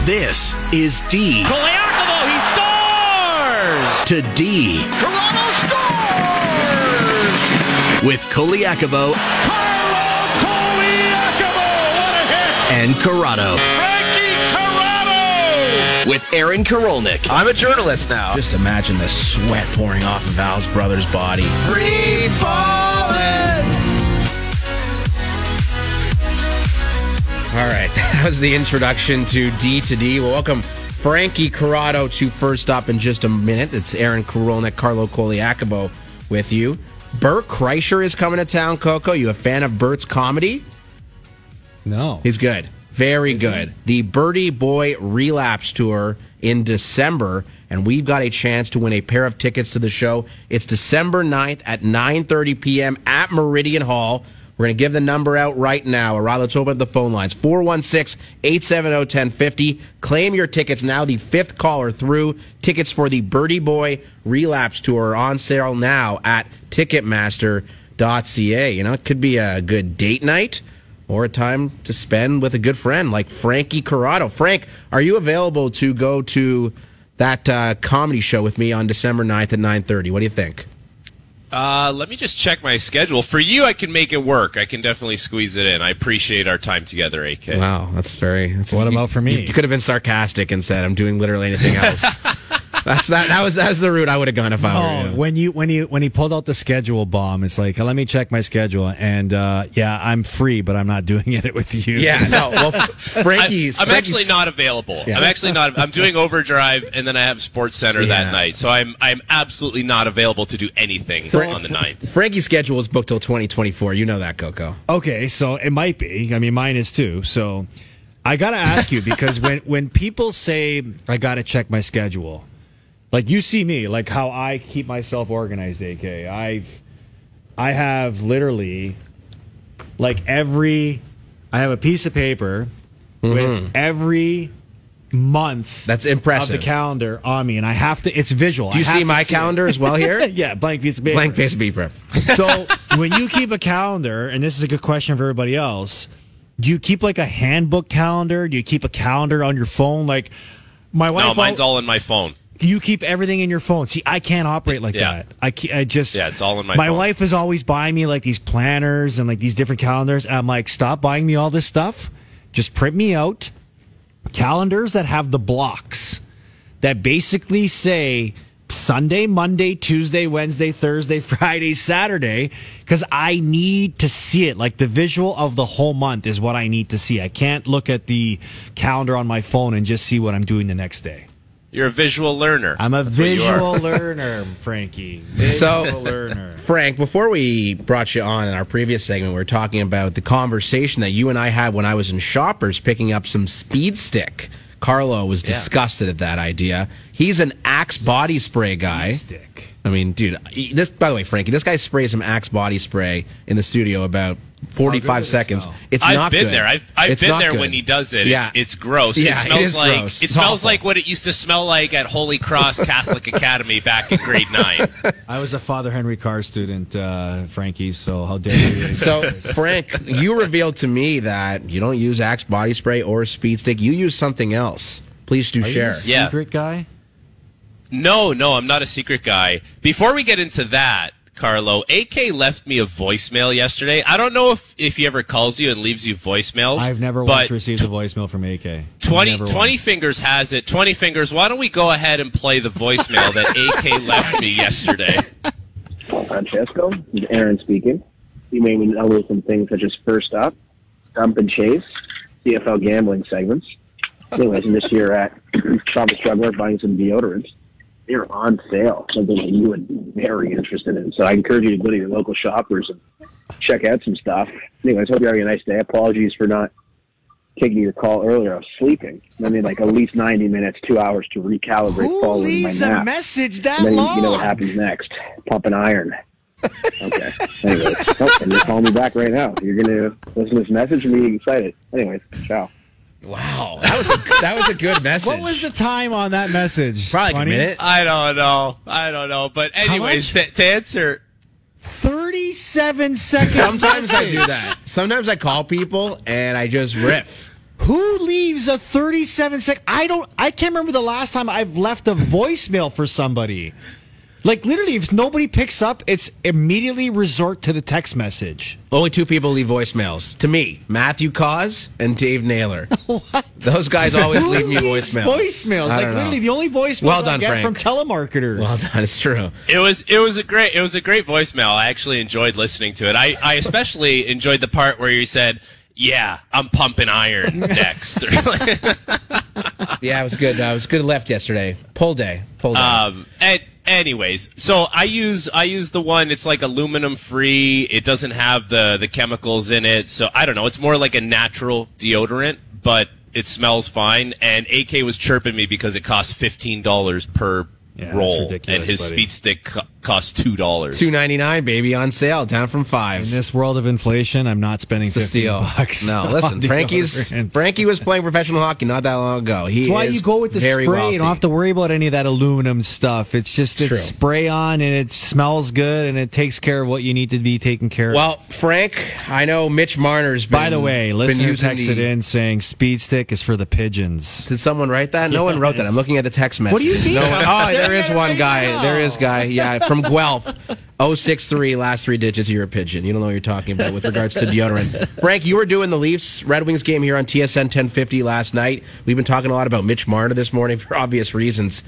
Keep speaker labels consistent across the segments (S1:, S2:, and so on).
S1: This is D.
S2: Koliakovo, he scores!
S1: To D.
S3: Toronto scores!
S1: With Koliakovo.
S3: Carlo Koliakovo, what a hit!
S1: And Corrado.
S3: Frankie Corrado!
S1: With Aaron Karolnik.
S4: I'm a journalist now.
S1: Just imagine the sweat pouring off of Al's brother's body.
S3: Free falling!
S5: All right, that was the introduction to D. Well, welcome Frankie Corrado to First Up in just a minute. It's Aaron Karolnik, Carlo Koliakovo with you. Bert Kreischer is coming to town, Coco. You a fan of Bert's comedy?
S6: No.
S5: He's good. Very good. The Birdie Boy Relapse Tour in December, and we've got a chance to win a pair of tickets to the show. It's December 9th at 9:30 p.m. at Meridian Hall. We're going to give the number out right now. Alright, let's open up the phone lines. 416-870-1050. Claim your tickets now. The fifth caller through. Tickets for the Birdie Boy Relapse Tour are on sale now at Ticketmaster.ca. You know, it could be a good date night or a time to spend with a good friend like Frankie Corrado. Frank, are you available to go to that comedy show with me on December 9th at 9:30? What do you think?
S7: Let me just check my schedule. For you, I can make it work. I can definitely squeeze it in. I appreciate our time together, AK.
S5: Wow,
S6: What about for me?
S5: You could have been sarcastic and said, I'm doing literally anything else. That was the route I would have gone if I were you.
S6: When he pulled out the schedule bomb, it's like, let me check my schedule, and yeah, I'm free, but I'm not doing it with you.
S5: Yeah, no. Well, Frankie's.
S7: I'm actually not available.
S5: Yeah.
S7: I'm actually not. I'm doing Overdrive, and then I have Sports Center that night, so I'm absolutely not available to do anything on the 9th.
S5: Frankie's schedule is booked till 2024. You know that, Coco.
S6: Okay, so it might be. I mean, mine is too. So I got to ask you, because when people say, I got to check my schedule, like you see me, like how I keep myself organized, AK. I have literally, like I have a piece of paper with every month
S5: That's impressive.
S6: of the calendar on me, and I have to, it's visual.
S5: Do you see my calendar as well here?
S6: Yeah, blank piece of paper.
S5: Blank piece of paper.
S6: So when you keep a calendar, and this is a good question for everybody else, do you keep like a handbook calendar? Do you keep a calendar on your phone? Like my wife.
S7: No, mine's all in my phone.
S6: You keep everything in your phone. See, I can't operate like that. I just.
S7: Yeah, it's all in my
S6: phone. My
S7: phone.
S6: wife is always buying me like these planners and like these different calendars. And I'm like, stop buying me all this stuff. Just print me out calendars that have the blocks that basically say Sunday, Monday, Tuesday, Wednesday, Thursday, Friday, Saturday, because I need to see it. Like the visual of the whole month is what I need to see. I can't look at the calendar on my phone and just see what I'm doing the next day.
S7: You're a visual learner.
S6: I'm a
S7: That's what you
S6: visual
S7: are.
S6: learner, Frankie.
S5: So,
S6: Visual learner.
S5: Frank, before we brought you on in our previous segment, we were talking about the conversation that you and I had when I was in Shoppers picking up some Speed Stick. Carlo was disgusted at that idea. He's an Axe body spray guy.
S6: Stick.
S5: I mean, dude, this, by the way, Frankie, this guy sprays some Axe body spray in the studio about 45 seconds. It's
S7: I've
S5: not
S7: been
S5: good.
S7: there. I've
S5: It's
S7: been
S5: not
S7: there
S5: good.
S7: when he does it.
S5: Yeah.
S7: It's gross.
S5: Yeah,
S7: it smells
S5: it is
S7: like
S5: gross.
S7: it
S5: It's
S7: smells
S5: awful.
S7: like what it used to smell like at Holy Cross Catholic Academy back in grade 9.
S6: I was a Father Henry Carr student, Frankie, so how dare you?
S5: So, Frank, you revealed to me that you don't use Axe body spray or Speed Stick. You use something else. Please do share.
S7: Yeah.
S6: Secret guy?
S7: No, I'm not a secret guy. Before we get into that, Carlo, AK left me a voicemail yesterday. I don't know if he ever calls you and leaves you voicemails.
S6: I've never once received a voicemail from AK.
S7: 20 Fingers has it. 20 Fingers, why don't we go ahead and play the voicemail that AK left me yesterday?
S8: Francesco, this is Aaron speaking. You may know some things such as First Up, Dump and Chase, CFL gambling segments. Anyways, and this year at Shoppers Drug Mart buying some deodorants, they're on sale, something that you would be very interested in. So I encourage you to go to your local Shoppers and check out some stuff. Anyways, hope you're having a nice day. Apologies for not taking your call earlier. I was sleeping. I mean, like at least 90 minutes, 2 hours to recalibrate
S6: Who
S8: following my
S6: leaves a
S8: nap.
S6: message that
S8: And then
S6: long?
S8: you know what happens next. Pump an iron. Okay. Anyways, and you're calling me back right now. You're going to listen to this message and be excited. Anyways, ciao.
S5: Wow, that was a good message.
S6: What was the time on that message?
S5: Probably like a
S6: 20?
S5: minute.
S7: I don't know. But anyways, to answer...
S6: 37 seconds.
S5: Sometimes I do that. Sometimes I call people and I just riff.
S6: Who leaves a 37-second? I can't remember the last time I've left a voicemail for somebody. Like, literally, if nobody picks up, it's immediately resort to the text message.
S5: Only two people leave voicemails. To me, Matthew Cause and Dave Naylor.
S6: What?
S5: Those guys always leave me voicemails.
S6: Voicemails. Like, literally, the only voicemails I get
S5: Frank.
S6: from telemarketers.
S5: Well done. It's true.
S7: It was a great voicemail. I actually enjoyed listening to it. I especially enjoyed the part where you said, "Yeah, I'm pumping iron, Dex."
S5: Yeah, it was good. It was good left yesterday. Pull day.
S7: Anyways, so I use the one. It's like aluminum free. It doesn't have the chemicals in it. So I don't know. It's more like a natural deodorant, but it smells fine. And AK was chirping me because it costs $15 per roll, and his Speed Stick costs $2.
S5: $2.99, baby, on sale, down from $5.
S6: In this world of inflation, I'm not spending $15.
S5: No, listen, Frankie was playing professional hockey not that long ago.
S6: That's why you go with the spray.
S5: Wealthy.
S6: You don't have to worry about any of that aluminum stuff. It's just
S5: True.
S6: spray on, and it smells good, and it takes care of what you need to be taken care of.
S5: Well, Frank, I know Mitch Marner's been.
S6: By the way, listener texted in saying Speed Stick is for the pigeons.
S5: Did someone write that? No one wrote that. I'm looking at the text message.
S6: What do you mean?
S5: There is one guy. There is guy. Yeah, from Guelph. 063, last three digits, you're a pigeon. You don't know what you're talking about with regards to deodorant. Frank, you were doing the Leafs Red Wings game here on TSN 1050 last night. We've been talking a lot about Mitch Marner this morning for obvious reasons.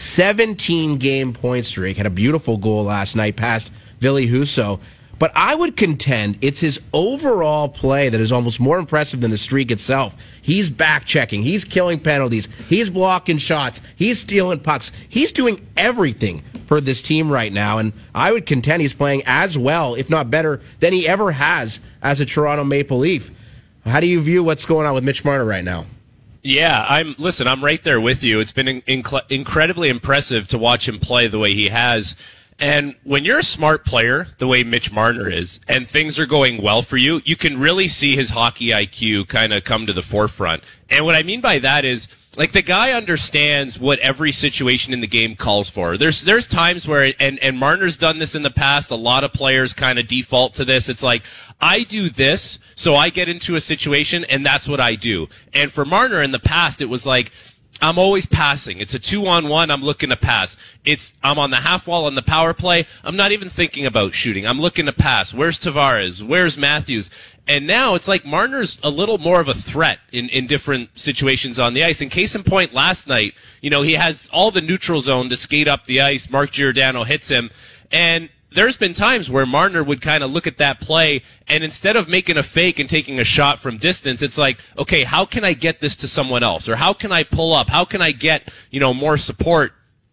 S5: 17-game point streak. Had a beautiful goal last night past Ville Husso. But I would contend it's his overall play that is almost more impressive than the streak itself. He's back-checking. He's killing penalties. He's blocking shots. He's stealing pucks. He's doing everything for this team right now, and I would contend he's playing as well, if not better, than he ever has as a Toronto Maple Leaf. How do you view what's going on with Mitch Marner right now?
S7: Yeah, I'm right there with you. It's been incredibly impressive to watch him play the way he has. And when you're a smart player, the way Mitch Marner is, and things are going well for you, you can really see his hockey IQ kind of come to the forefront. And what I mean by that is, like, the guy understands what every situation in the game calls for. There's times where, and Marner's done this in the past, a lot of players kind of default to this. It's like, I do this, so I get into a situation, and that's what I do. And for Marner in the past, it was like, I'm always passing. It's a 2-on-1. I'm looking to pass. I'm on the half wall on the power play. I'm not even thinking about shooting. I'm looking to pass. Where's Tavares? Where's Matthews? And now it's like Marner's a little more of a threat in different situations on the ice. In case in point, last night, he has all the neutral zone to skate up the ice. Mark Giordano hits him. And there's been times where Marner would kind of look at that play, and instead of making a fake and taking a shot from distance, it's like, okay, how can I get this to someone else? Or how can I pull up? How can I get, more support?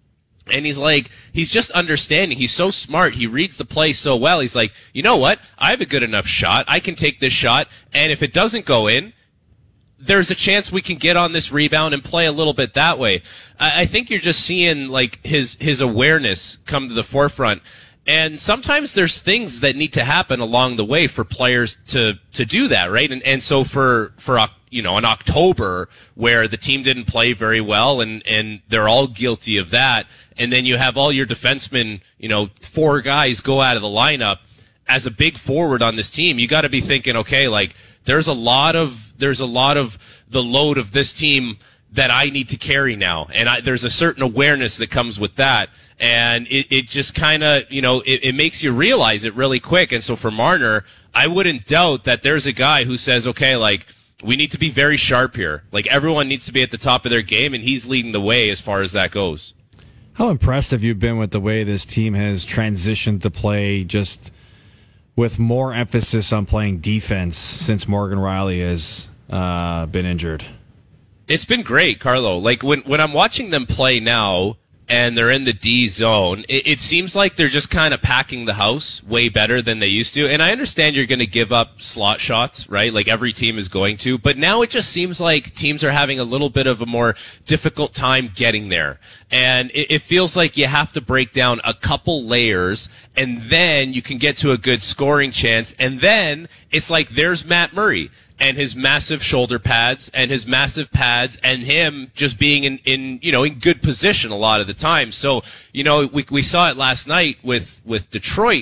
S7: And he's just understanding. He's so smart. He reads the play so well. He's like, you know what? I have a good enough shot. I can take this shot, and if it doesn't go in, there's a chance we can get on this rebound and play a little bit that way. I think you're just seeing, like, his awareness come to the forefront. And sometimes there's things that need to happen along the way for players to do that, right? And so for an October where the team didn't play very well and they're all guilty of that, and then you have all your defensemen, 4 guys go out of the lineup as a big forward on this team, you got to be thinking, okay, like there's a lot of the load of this team that I need to carry now, and there's a certain awareness that comes with that. And it just kind of, it makes you realize it really quick. And so for Marner, I wouldn't doubt that there's a guy who says, okay, like, we need to be very sharp here. Like, everyone needs to be at the top of their game, and he's leading the way as far as that goes.
S6: How impressed have you been with the way this team has transitioned to play just with more emphasis on playing defense since Morgan Rielly has been injured?
S7: It's been great, Carlo. Like, when I'm watching them play now, and they're in the D zone, it seems like they're just kind of packing the house way better than they used to. And I understand you're going to give up slot shots, right? Like every team is going to. But now it just seems like teams are having a little bit of a more difficult time getting there. And it feels like you have to break down a couple layers, and then you can get to a good scoring chance. And then it's like there's Matt Murray and his massive shoulder pads and his massive pads and him just being in good position a lot of the time. So, we saw it last night with Detroit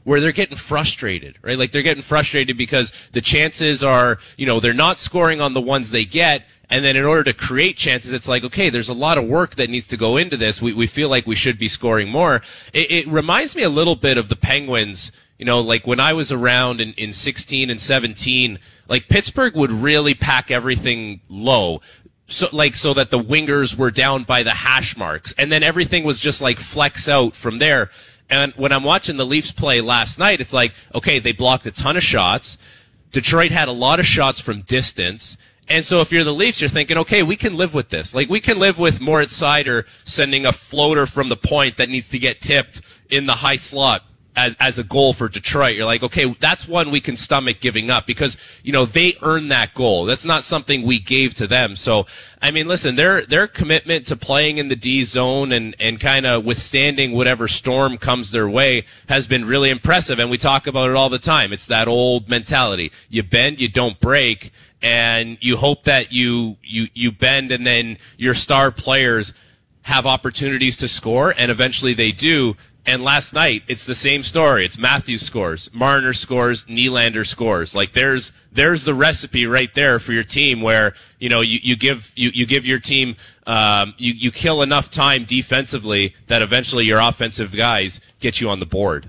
S7: where they're getting frustrated, right? Like they're getting frustrated because the chances are, they're not scoring on the ones they get. And then in order to create chances, it's like, okay, there's a lot of work that needs to go into this. We feel like we should be scoring more. It reminds me a little bit of the Penguins, like when I was around in 16 and 17, like Pittsburgh would really pack everything low. So that the wingers were down by the hash marks. And then everything was just like flex out from there. And when I'm watching the Leafs play last night, it's like, okay, they blocked a ton of shots. Detroit had a lot of shots from distance. And so if you're the Leafs, you're thinking, okay, we can live with this. Like, we can live with Moritz Seider sending a floater from the point that needs to get tipped in the high slot as a goal for Detroit. You're like, okay, that's one we can stomach giving up because, they earned that goal. That's not something we gave to them. So, I mean, listen, their commitment to playing in the D zone and kind of withstanding whatever storm comes their way has been really impressive. And we talk about it all the time. It's that old mentality. You bend, you don't break. And you hope that you bend and then your star players have opportunities to score, and eventually they do. And last night, it's the same story. It's Matthews scores, Marner scores, Nylander scores. Like there's the recipe right there for your team where, you give your team, you kill enough time defensively that eventually your offensive guys get you on the board.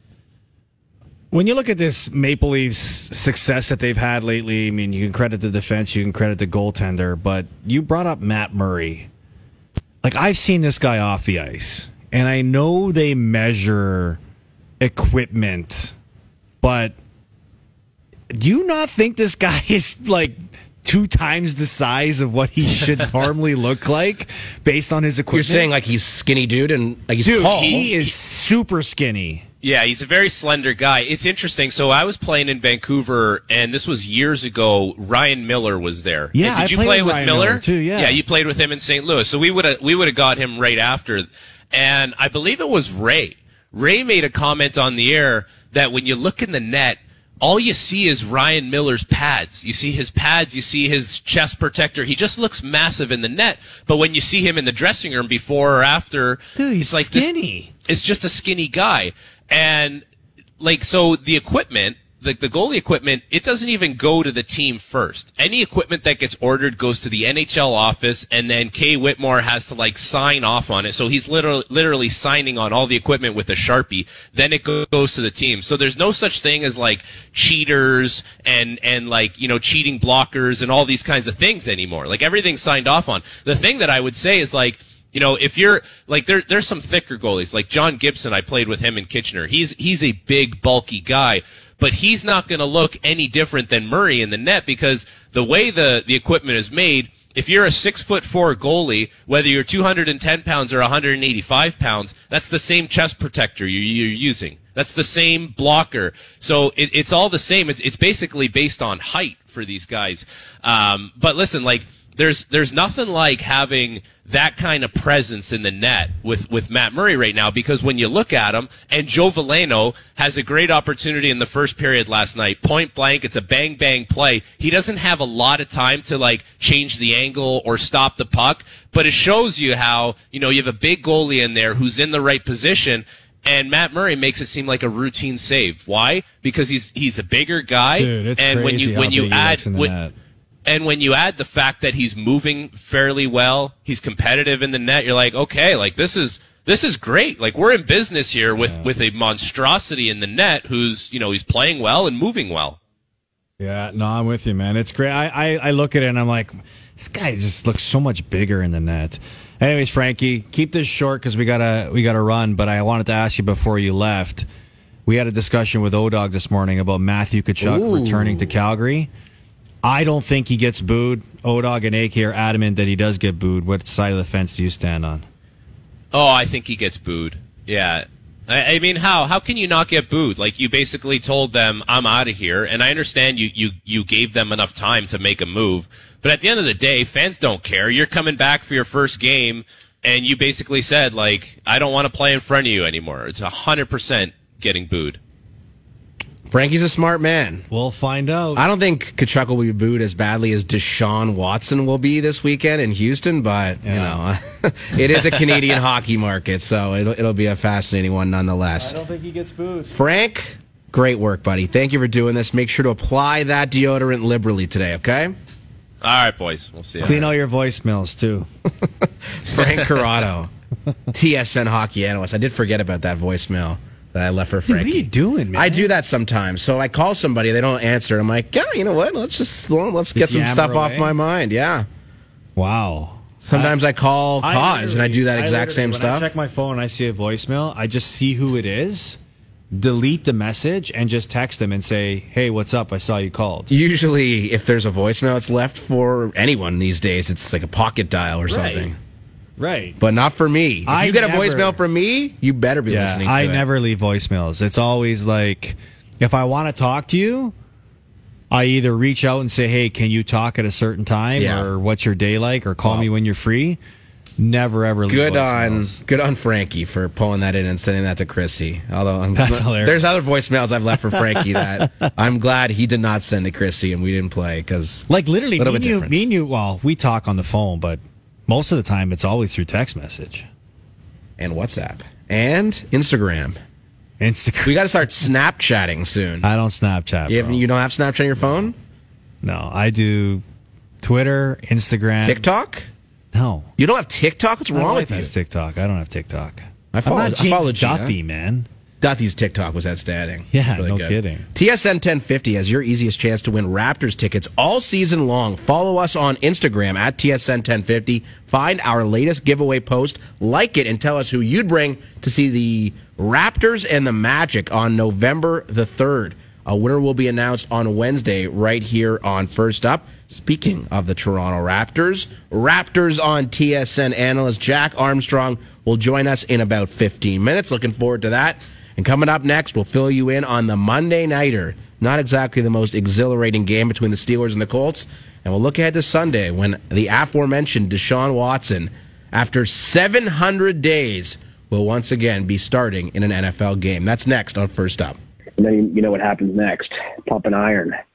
S6: When you look at this Maple Leafs success that they've had lately, I mean, you can credit the defense, you can credit the goaltender, but you brought up Matt Murray. Like, I've seen this guy off the ice, and I know they measure equipment, but do you not think this guy is, like, 2 times the size of what he should normally look like based on his equipment?
S5: You're saying, like, he's skinny dude and, like, he's tall?
S6: He is super skinny.
S7: Yeah, he's a very slender guy. It's interesting. So I was playing in Vancouver, and this was years ago. Ryan Miller was there.
S6: Yeah,
S7: did you play with Miller
S6: too? Yeah,
S7: you played with him in St. Louis. So we would have got him right after. And I believe it was Ray. Ray made a comment on the air that when you look in the net, all you see is Ryan Miller's pads. You see his pads, you see his chest protector. He just looks massive in the net. But when you see him in the dressing room before or after,
S6: dude, he's
S7: it's like
S6: skinny.
S7: It's just a skinny guy. And, like, so the equipment, the goalie equipment, it doesn't even go to the team first. Any equipment that gets ordered goes to the NHL office, and then Kay Whitmore has to, like, sign off on it. So he's literally signing on all the equipment with a Sharpie. Then it goes to the team. So there's no such thing as, like, cheaters and like, cheating blockers and all these kinds of things anymore. Like, everything's signed off on. The thing that I would say is, like, if you're like there's some thicker goalies like John Gibson. I played with him in Kitchener. He's a big, bulky guy, but he's not going to look any different than Murray in the net because the way the equipment is made. If you're a 6'4" goalie, whether you're 210 pounds or 185 pounds, that's the same chest protector you're using. That's the same blocker. So it's all the same. It's basically based on height for these guys. But listen, like. There's nothing like having that kind of presence in the net with Matt Murray right now because when you look at him, and Joe Veleno has a great opportunity in the first period last night, point blank, it's a bang-bang play. He doesn't have a lot of time to, like, change the angle or stop the puck, but it shows you how, you have a big goalie in there who's in the right position, and Matt Murray makes it seem like a routine save. Why? Because he's a bigger guy,
S6: dude, it's
S7: and
S6: crazy
S7: when you add
S6: net.
S7: And when you add the fact that he's moving fairly well, he's competitive in the net, you're like, okay, like this is great. Like we're in business here with a monstrosity in the net who's, he's playing well and moving well.
S6: Yeah, no, I'm with you, man. It's great. I look at it and I'm like, this guy just looks so much bigger in the net. Anyways, Frankie, keep this short because we gotta run. But I wanted to ask you before you left. We had a discussion with O-Dog this morning about Matthew Tkachuk returning to Calgary. I don't think he gets booed. O-Dog and AK are adamant that he does get booed. What side of the fence do you stand on?
S7: Oh, I think he gets booed. Yeah. I mean, how can you not get booed? Like, you basically told them, I'm out of here, and I understand you gave them enough time to make a move, but at the end of the day, fans don't care. You're coming back for your first game, and you basically said, like, I don't want to play in front of you anymore. It's 100% getting booed.
S5: Frankie's a smart man.
S6: We'll find out.
S5: I don't think Tkachuk will be booed as badly as Deshaun Watson will be this weekend in Houston, but, you know, it is a Canadian hockey market, so it'll be a fascinating one nonetheless.
S6: I don't think he gets booed.
S5: Frank, great work, buddy. Thank you for doing this. Make sure to apply that deodorant liberally today, okay?
S7: All right, boys. We'll see you.
S6: Clean all your voicemails, too.
S5: Frank Corrado, TSN hockey analyst. I did forget about that voicemail that I left for Frankie.
S6: Dude, what are you doing, man?
S5: I do that sometimes. So I call somebody, they don't answer. I'm like, yeah, you know what? Let's get some stuff off my mind. Yeah.
S6: Wow.
S5: Sometimes I call Cause and I do that exact same stuff.
S6: When I check my phone and I see a voicemail, I just see who it is, delete the message, and just text them and say, hey, what's up? I saw you called.
S5: Usually, if there's a voicemail that's left for anyone these days, it's like a pocket dial or something.
S6: Right.
S5: But not for me. If you get a voicemail from me, you better be listening to it.
S6: I never leave voicemails. It's always like, if I want to talk to you, I either reach out and say, hey, can you talk at a certain time?
S5: Yeah.
S6: Or what's your day like? Or call me when you're free. Never, ever leave voicemails.
S5: Good on Frankie for pulling that in and sending that to Christy. Although
S6: That's hilarious.
S5: There's other voicemails I've left for Frankie that I'm glad he did not send to Christy and we didn't play because
S6: like literally me and you, well, we talk on the phone, but most of the time it's always through text message
S5: and WhatsApp and Instagram. We got to start Snapchatting soon.
S6: I don't Snapchat.
S5: You don't have Snapchat on your phone?
S6: No, I do Twitter, Instagram,
S5: TikTok.
S6: No.
S5: You don't have TikTok? What's wrong with you?
S6: Has TikTok. I don't have TikTok.
S5: I followed
S6: Duffy, man.
S5: Duffy's TikTok was outstanding.
S6: Yeah,
S5: really
S6: no
S5: good.
S6: kidding.
S5: TSN 1050 has your easiest chance to win Raptors tickets all season long. Follow us on Instagram at TSN 1050. Find our latest giveaway post, like it, and tell us who you'd bring to see the Raptors and the Magic on November the 3rd. A winner will be announced on Wednesday right here on First Up. Speaking of the Toronto Raptors on TSN analyst Jack Armstrong will join us in about 15 minutes. Looking forward to that. And coming up next, we'll fill you in on the Monday Nighter. Not exactly the most exhilarating game between the Steelers and the Colts. And we'll look ahead to Sunday when the aforementioned Deshaun Watson, after 700 days, will once again be starting in an NFL game. That's next on First Up.
S8: And then you know what happens next. Pump and iron.